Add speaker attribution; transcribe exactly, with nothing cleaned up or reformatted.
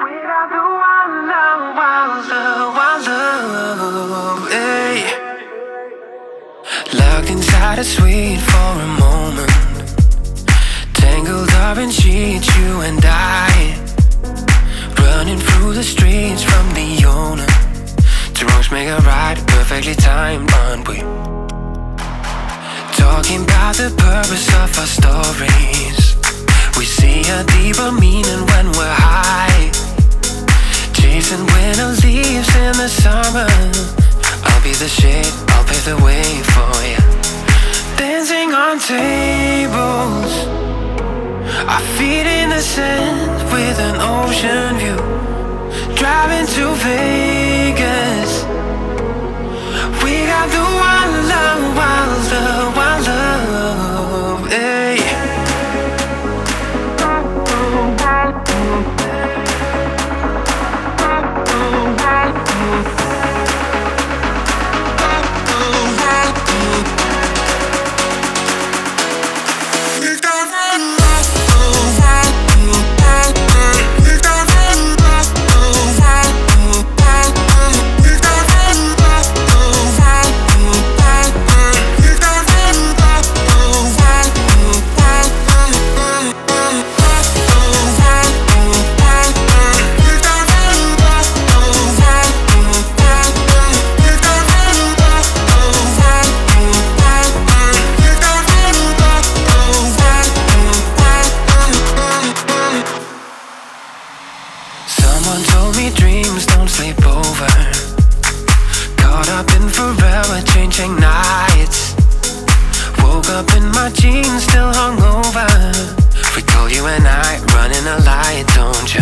Speaker 1: Without the wild love, wild love, wild love, hey. Locked inside a suite for a moment, tangled up in sheets, you and I, running through the streets from the owner. Two wrongs make a right, perfectly timed, aren't we? Talking about the purpose of our stories. We see a deeper meaning when we're high, chasing winter leaves in the summer. I'll be the shade, I'll pave the way for you. Dancing on tables, our feet in the sand with an ocean view. Driving to Vegas, we got the wild love, wild love, wild love, hey. Someone told me dreams don't sleep over, caught up in forever changing nights. Woke up in my jeans, still hungover. Recall you and I running a light, don't you?